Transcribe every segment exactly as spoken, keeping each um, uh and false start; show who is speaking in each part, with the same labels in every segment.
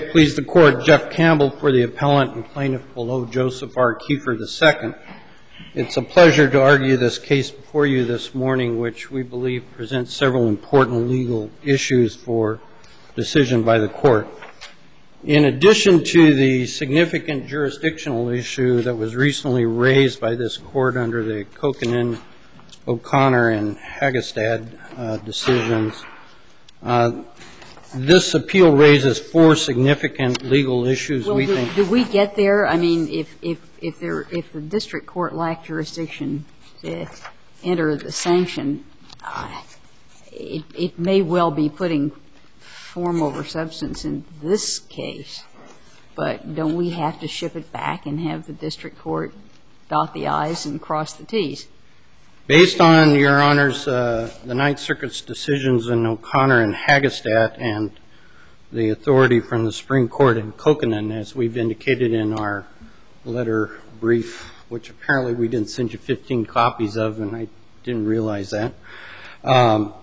Speaker 1: Please the court, Jeff Campbell for the appellant and plaintiff below, Joseph R. Kiefer the second. It's a pleasure to argue this case before you this morning, which we believe presents several important legal issues for decision by the court. In addition to the significant jurisdictional issue that was recently raised by this court under the Kokkonen, O'Connor, and Hagestad uh, decisions, uh, this appeal raises four significant legal issues.
Speaker 2: Well,
Speaker 1: we
Speaker 2: do,
Speaker 1: think.
Speaker 2: do we get there? I mean, if if if there if the district court lacked jurisdiction to enter the sanction, uh, it it may well be putting form over substance in this case. But don't we have to ship it back and have the district court dot the I's and cross the T's?
Speaker 1: Based on, Your Honors, uh, the Ninth Circuit's decisions in O'Connor and Hagestad and the authority from the Supreme Court in Kokkonen, as we've indicated in our letter brief, which apparently we didn't send you fifteen copies of, and I didn't realize that, um,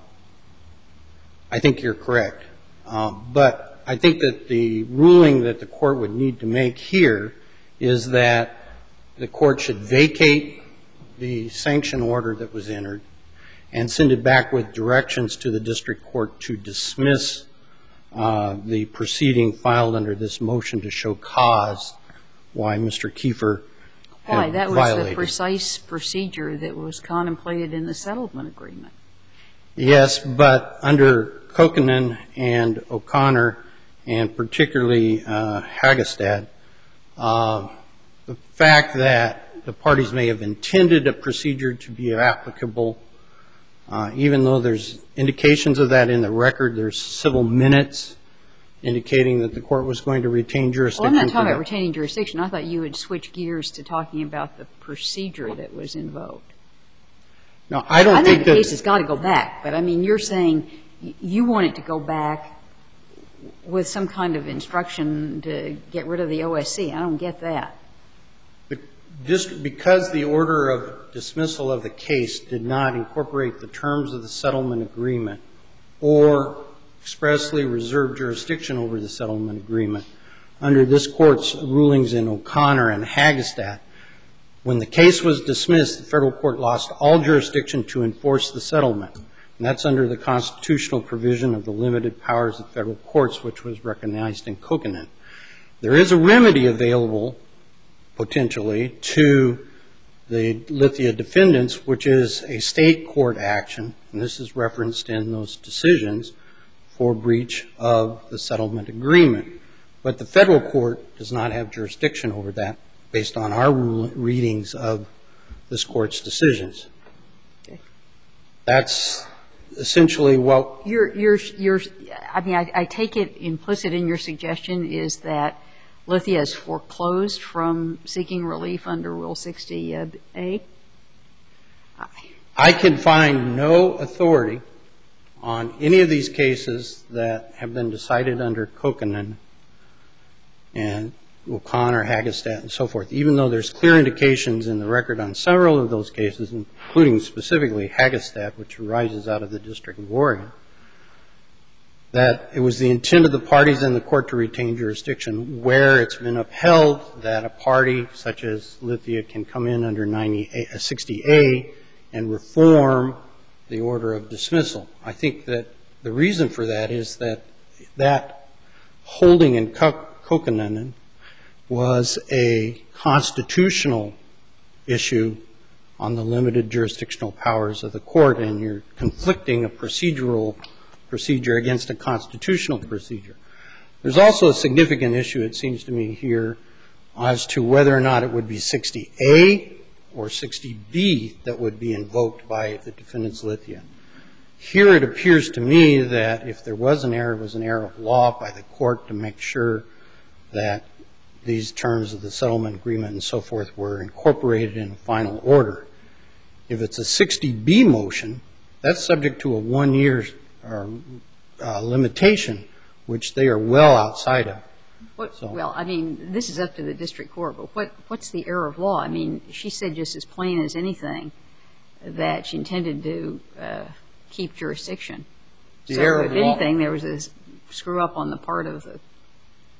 Speaker 1: I think you're correct. Um, but I think that the ruling that the court would need to make here is that the court should vacate the sanction order that was entered and send it back with directions to the district court to dismiss uh, the proceeding filed under this motion to show cause why Mister Kiefer
Speaker 2: Why?
Speaker 1: had
Speaker 2: That was
Speaker 1: violated.
Speaker 2: the precise procedure that was contemplated in the settlement agreement.
Speaker 1: Yes, but under Kokkonen and O'Connor, and particularly uh, Hagestad, uh, the fact that the parties may have intended a procedure to be applicable, uh, even though there's indications of that in the record. There's civil minutes indicating that the court was going to retain jurisdiction.
Speaker 2: Well, I'm not talking about retaining jurisdiction. I thought you would switch gears to talking about the procedure that was invoked.
Speaker 1: No, I don't
Speaker 2: I
Speaker 1: think
Speaker 2: think
Speaker 1: that
Speaker 2: the case has got to go back, but I mean, you're saying you want it to go back with some kind of instruction to get rid of the O S C. I don't get that.
Speaker 1: Just because the order of dismissal of the case did not incorporate the terms of the settlement agreement or expressly reserve jurisdiction over the settlement agreement, under this court's rulings in O'Connor and Hagestad, when the case was dismissed, the federal court lost all jurisdiction to enforce the settlement. And that's under the constitutional provision of the limited powers of federal courts, which was recognized in Kokkonen. There is a remedy available potentially to the Lithia defendants, which is a state court action, and this is referenced in those decisions, for breach of the settlement agreement. But the federal court does not have jurisdiction over that based on our rule, readings of this court's decisions. Okay. That's essentially what
Speaker 2: you're, you're, you're, I mean, I, I take it implicit in your suggestion is that Lithia is foreclosed from seeking relief under Rule sixty A?
Speaker 1: I can find no authority on any of these cases that have been decided under Kokkonen and O'Connor, Hagestad, and so forth, even though there's clear indications in the record on several of those cases, including specifically Hagestad, which arises out of the District of Oregon, that it was the intent of the parties in the court to retain jurisdiction, where it's been upheld that a party such as Lithia can come in under sixty A and reform the order of dismissal. I think that the reason for that is that that holding in Kokkonen was a constitutional issue on the limited jurisdictional powers of the court, and you're conflicting a procedural procedure against a constitutional procedure. There's also a significant issue, it seems to me, here as to whether or not it would be sixty A or sixty B that would be invoked by the defendants Lithia. Here it appears to me that if there was an error, it was an error of law by the court to make sure that these terms of the settlement agreement and so forth were incorporated in final order. If it's a sixty B motion, that's subject to a one-year or, uh, limitation, which they are well outside of.
Speaker 2: What,
Speaker 1: so.
Speaker 2: Well, I mean, this is up to the district court, but what, what's the error of law? I mean, she said just as plain as anything that she intended to uh, keep jurisdiction.
Speaker 1: The
Speaker 2: so
Speaker 1: error
Speaker 2: if
Speaker 1: of law.
Speaker 2: anything, there was a screw-up on the part of the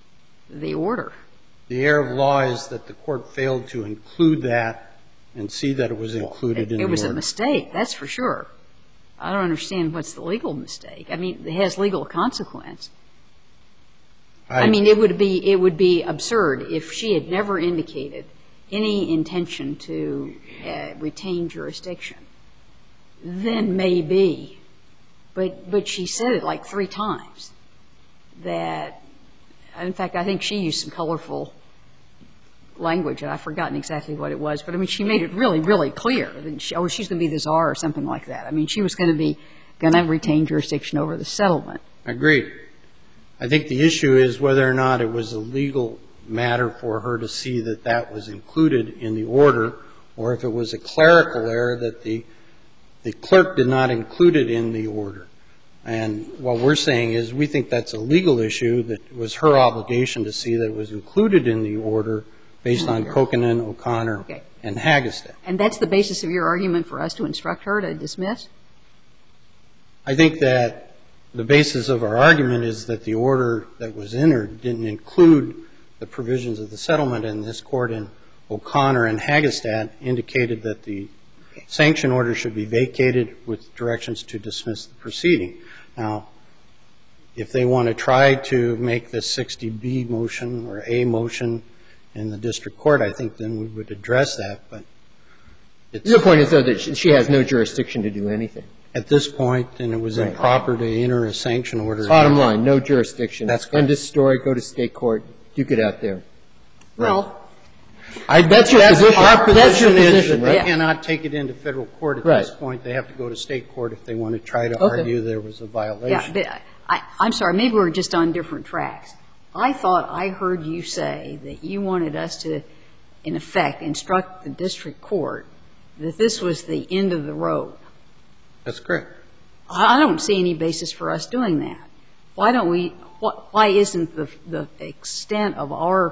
Speaker 2: the order.
Speaker 1: The error of law is that the court failed to include that and see that it was included in the order.
Speaker 2: It was a mistake, that's for sure. I don't understand what's the legal mistake. I mean, it has legal consequence. I, I mean, it would be it would be absurd if she had never indicated any intention to uh, retain jurisdiction. Then maybe, but but she said it like three times. That, in fact, I think she used some colorful language, and I've forgotten exactly what it was. But, I mean, she made it really, really clear that she, oh, she's going to be the czar or something like that. I mean, she was going to be going to retain jurisdiction over the settlement.
Speaker 1: Agreed. I think the issue is whether or not it was a legal matter for her to see that that was included in the order, or if it was a clerical error that the the clerk did not include it in the order. And what we're saying is we think that's a legal issue, that it was her obligation to see that it was included in the order based on Kokanen, O'Connor,
Speaker 2: okay.
Speaker 1: and Hagestad.
Speaker 2: And that's the basis of your argument for us to instruct her to dismiss?
Speaker 1: I think that the basis of our argument is that the order that was entered didn't include the provisions of the settlement, and this court in O'Connor and Hagestad indicated that the sanction order should be vacated with directions to dismiss the proceeding. Now, if they want to try to make the sixty B motion or A motion in the district court, I think then we would address that. But it's
Speaker 3: your point is, though, that she has no jurisdiction to do anything.
Speaker 1: At this point, and it was
Speaker 3: right.
Speaker 1: improper to enter a sanction order.
Speaker 3: Bottom line, no jurisdiction.
Speaker 1: That's correct.
Speaker 3: End of story, go to state court, duke it out there.
Speaker 2: Well,
Speaker 3: I, that's your
Speaker 1: that's
Speaker 3: position.
Speaker 1: Our position
Speaker 3: that's your
Speaker 1: is
Speaker 3: position,
Speaker 1: that
Speaker 3: right?
Speaker 1: they cannot take it into federal court at
Speaker 3: right.
Speaker 1: this point. They have to go to state court if they want to try to
Speaker 3: okay.
Speaker 1: argue there was a violation.
Speaker 2: yeah, but I, I'm sorry, maybe we're just on different tracks. I thought I heard you say that you wanted us to, in effect, instruct the district court that this was the end of the road.
Speaker 1: That's correct.
Speaker 2: I don't see any basis for us doing that. Why don't we, why isn't the, the extent of our,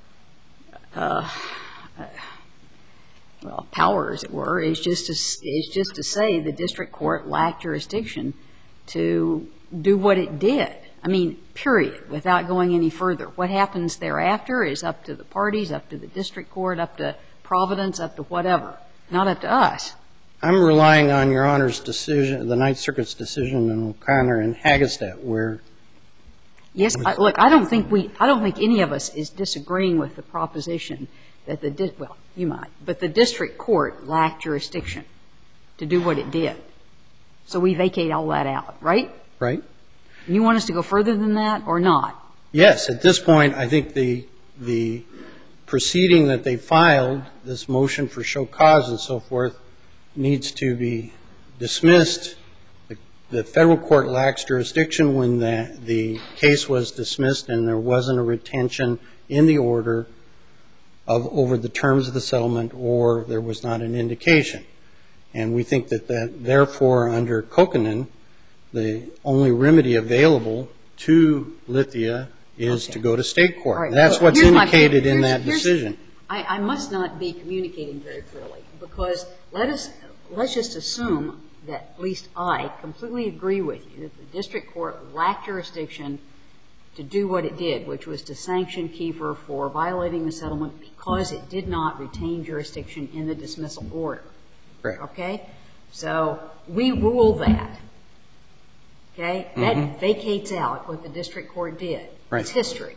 Speaker 2: uh, uh, well, power, as it were, is just to, is just to say the district court lacked jurisdiction to do what it did. I mean, period, without going any further. What happens thereafter is up to the parties, up to the district court, up to Providence, up to whatever, not up to us.
Speaker 1: I'm relying on Your Honor's decision, the Ninth Circuit's decision in O'Connor and Hagestad, where
Speaker 2: Yes, I, look, I don't think we, I don't think any of us is disagreeing with the proposition that the, di- well, you might, but the district court lacked jurisdiction to do what it did. So we vacate all that out, right?
Speaker 1: Right.
Speaker 2: And you want us to go further than that or not?
Speaker 1: Yes. At this point, I think the the proceeding that they filed, this motion for show cause and so forth, needs to be dismissed. The, the federal court lacks jurisdiction when the, the case was dismissed and there wasn't a retention in the order of over the terms of the settlement, or there was not an indication. And we think that, that therefore, under Kokanen, the only remedy available to Lithia is okay. to go to state court. Right. That's well, what's indicated in that decision.
Speaker 2: I, I must not be communicating very clearly, because let us, let's just assume that at least I completely agree with you that the district court lacked jurisdiction to do what it did, which was to sanction Kiefer for violating the settlement because it did not retain jurisdiction in the dismissal order.
Speaker 1: Right.
Speaker 2: Okay? So we rule that. Okay? Mm-hmm. That vacates out what the district court did.
Speaker 1: Right.
Speaker 2: It's history.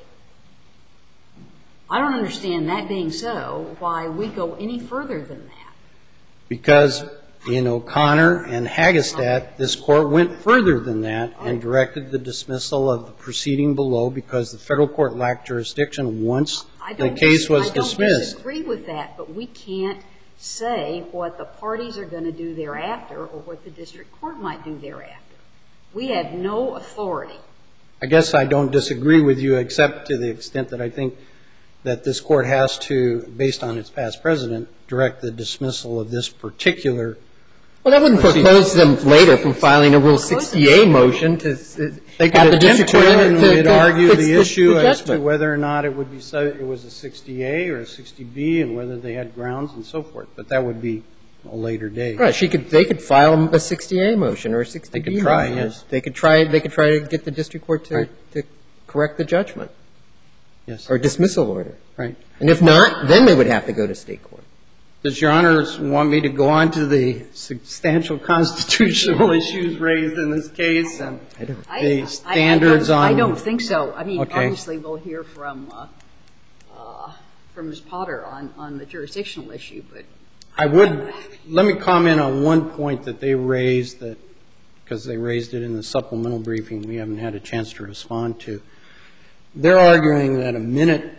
Speaker 2: I don't understand, that being so, why we go any further than that.
Speaker 1: Because in O'Connor and Hagestad, this court went further than that and directed the dismissal of the proceeding below because the federal court lacked jurisdiction once the case was dismissed. I don't
Speaker 2: disagree with that, but we can't say what the parties are going to do thereafter or what the district court might do thereafter. We have no authority.
Speaker 1: I guess I don't disagree with you, except to the extent that I think that this court has to, based on its past precedent, direct the dismissal of this particular.
Speaker 3: Well, that wouldn't foreclose them later from filing a Rule sixty A motion to
Speaker 1: they
Speaker 3: have the district court
Speaker 1: and
Speaker 3: to,
Speaker 1: we'd
Speaker 3: to
Speaker 1: argue
Speaker 3: fix
Speaker 1: the
Speaker 3: the,
Speaker 1: issue
Speaker 3: the
Speaker 1: as to whether or not it would be so, it was a sixty A or a sixty B and whether they had grounds and so forth. But that would be a later date.
Speaker 3: Right. She could. They could file a sixty A motion or a sixty B.
Speaker 1: They could try.
Speaker 3: Motion.
Speaker 1: Yes.
Speaker 3: They could try. They could try to get the district court to,
Speaker 1: right.
Speaker 3: to correct the judgment.
Speaker 1: Yes.
Speaker 3: Or dismissal order.
Speaker 1: Right.
Speaker 3: And if not, then they would have to go to state court.
Speaker 1: Does Your Honors want me to go on to the substantial constitutional issues raised in this case and
Speaker 3: I don't.
Speaker 1: the standards
Speaker 2: I, I
Speaker 1: on?
Speaker 2: I don't think so. I mean,
Speaker 1: Okay.
Speaker 2: obviously, we'll hear from, uh, uh, from Miz Potter on, on the jurisdictional issue, but
Speaker 1: I would, let me comment on one point that they raised that, because they raised it in the supplemental briefing, we haven't had a chance to respond to. They're arguing that a minute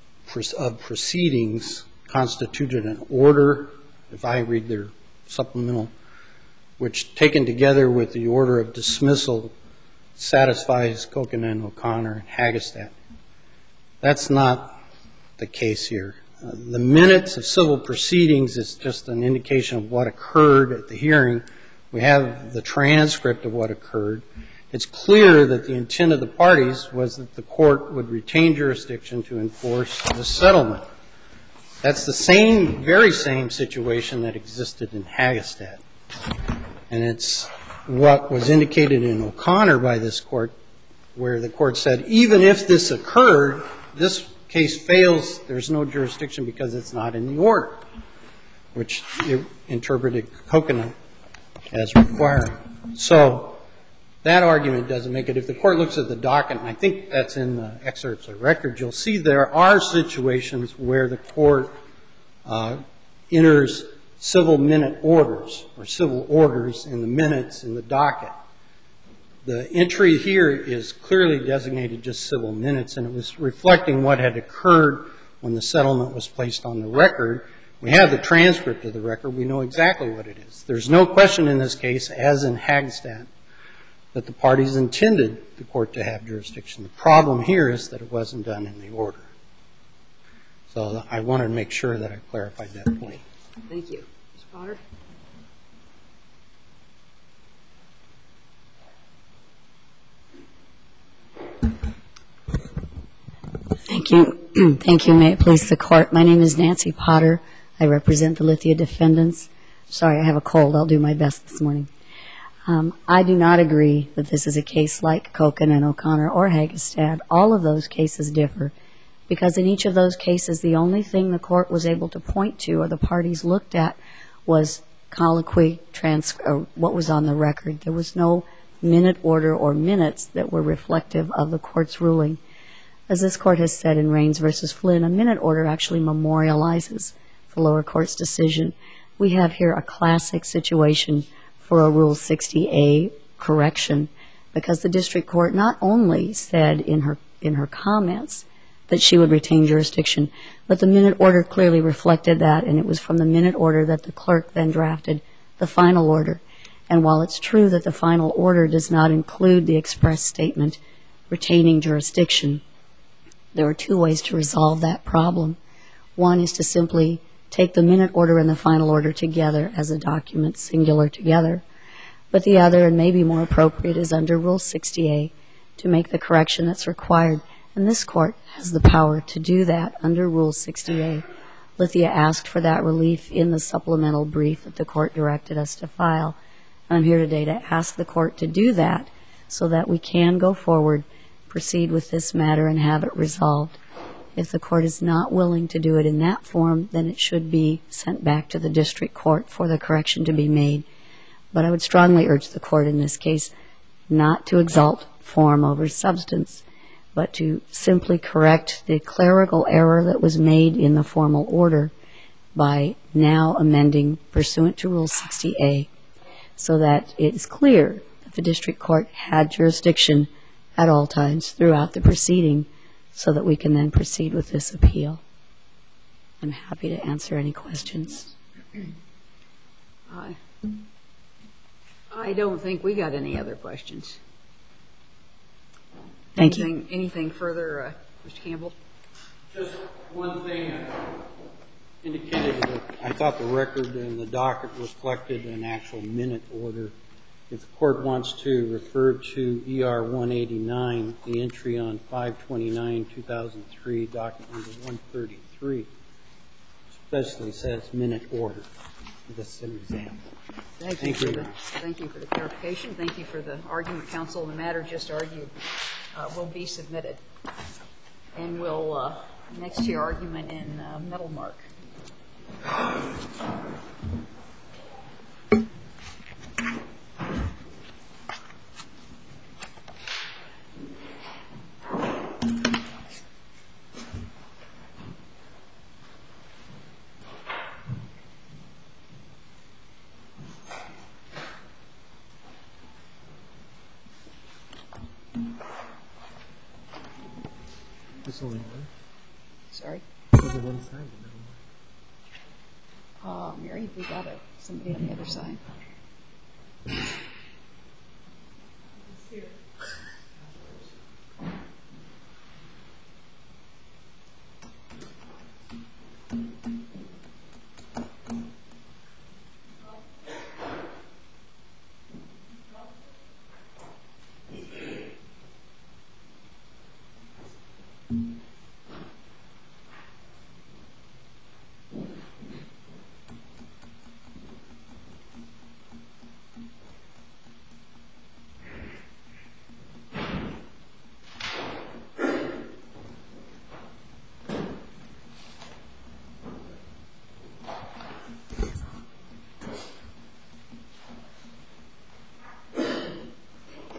Speaker 1: of proceedings constituted an order, if I read their supplemental, which taken together with the order of dismissal satisfies Kokanen, O'Connor, and Hagestad. That's not the case here. Uh, the minutes of civil proceedings is just an indication of what occurred at the hearing. We have the transcript of what occurred. It's clear that the intent of the parties was that the court would retain jurisdiction to enforce the settlement. That's the same, very same situation that existed in Hagestad. And it's what was indicated in O'Connor by this court, where the court said, even if this occurred, this case fails, there's no jurisdiction because it's not in the order, which it interpreted Kokanen as requiring. So that argument doesn't make it. If the court looks at the docket, and I think that's in the excerpts of record, you'll see there are situations where the court uh, enters civil minute orders or civil orders in the minutes in the docket. The entry here is clearly designated just civil minutes, and it was reflecting what had occurred when the settlement was placed on the record. We have the transcript of the record. We know exactly what it is. There's no question in this case, as in Hagestad, that the parties intended the court to have jurisdiction. The problem here is that it wasn't done in the order. So I wanted to make sure that I clarified that point.
Speaker 2: thank you. Miz Potter?
Speaker 4: Thank you. Thank you. May it please the court. My name is Nancy Potter. I represent the Lithia defendants. Sorry, I have a cold. I'll do my best this morning. Um, I do not agree that this is a case like Kokanen, O'Connor, or Hagestad. All of those cases differ because in each of those cases, the only thing the court was able to point to or the parties looked at was colloquy, trans- or what was on the record. There was no minute order or minutes that were reflective of the court's ruling. As this court has said in Raines versus Flynn, a minute order actually memorializes the lower court's decision. We have here a classic situation for a Rule sixty A correction because the district court not only said in her in her comments that she would retain jurisdiction, but the minute order clearly reflected that, and it was from the minute order that the clerk then drafted the final order. And while it's true that the final order does not include the express statement retaining jurisdiction, there are two ways to resolve that problem. One is to simply take the minute order and the final order together as a document, singular together. But the other, and maybe more appropriate, is under Rule sixty A to make the correction that's required. And this court has the power to do that under Rule sixty A. Lithia asked for that relief in the supplemental brief that the court directed us to file. I'm here today to ask the court to do that so that we can go forward, proceed with this matter, and have it resolved. If the court is not willing to do it in that form, then it should be sent back to the district court for the correction to be made. But I would strongly urge the court in this case not to exalt form over substance, but to simply correct the clerical error that was made in the formal order by now amending pursuant to Rule sixty A so that it's clear that the district court had jurisdiction at all times throughout the proceeding so that we can then proceed with this appeal. I'm happy to answer any questions.
Speaker 2: I, I don't think we got any other questions.
Speaker 4: Thank
Speaker 2: anything,
Speaker 4: you.
Speaker 2: Anything further, uh, Mister Campbell?
Speaker 1: Just one thing I indicated that I thought the record and the docket reflected an actual minute order. If the court wants to refer to E R one eighty-nine, the entry on five twenty-nine two thousand three, docket number one thirty-three, especially says minute order. This is an example.
Speaker 2: Thank,
Speaker 1: Thank
Speaker 2: you.
Speaker 1: you.
Speaker 2: For the, thank you for the clarification. Thank you for the argument, counsel. The matter just argued uh, will be submitted. And we'll, uh, next to your argument in uh, Middlemark.
Speaker 5: There's only one.
Speaker 2: Sorry?
Speaker 5: There's only one side.
Speaker 2: Uh, Mary, we got a, somebody on the other side.